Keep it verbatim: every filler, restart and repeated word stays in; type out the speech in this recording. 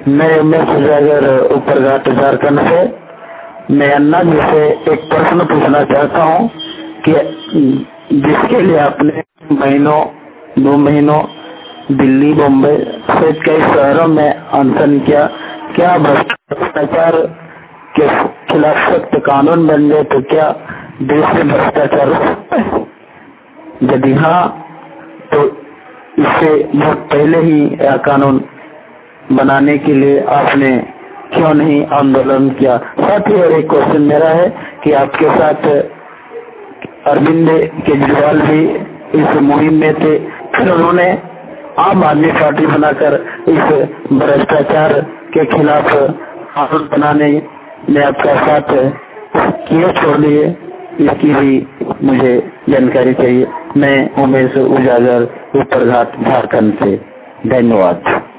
मैं उमेश उजागर ऊपरघाट झारखंड से। मैं अन्ना जी से एक प्रश्न पूछना चाहता हूँ कि जिसके लिए आपने महीनों दो महीनों दिल्ली, बम्बई सहित कई शहरों में अनशन किया, क्या भ्रष्टाचार के खिलाफ सख्त कानून बन जाए तो क्या देश में भ्रष्टाचार हो सकता है? यदि हाँ, तो इससे बहुत पहले ही यह कानून बनाने के लिए आपने क्यों नहीं आंदोलन किया? साथ ही और एक क्वेश्चन मेरा है कि आपके साथ अरविंद केजरीवाल भी इस मुहिम में थे, फिर उन्होंने आम आदमी पार्टी बनाकर इस भ्रष्टाचार के खिलाफ कानून बनाने में आपका साथ क्यों छोड़ दिए? इसकी भी मुझे जानकारी चाहिए। मैं उमेश उजागर ऊपरघाट झारखंड से। धन्यवाद।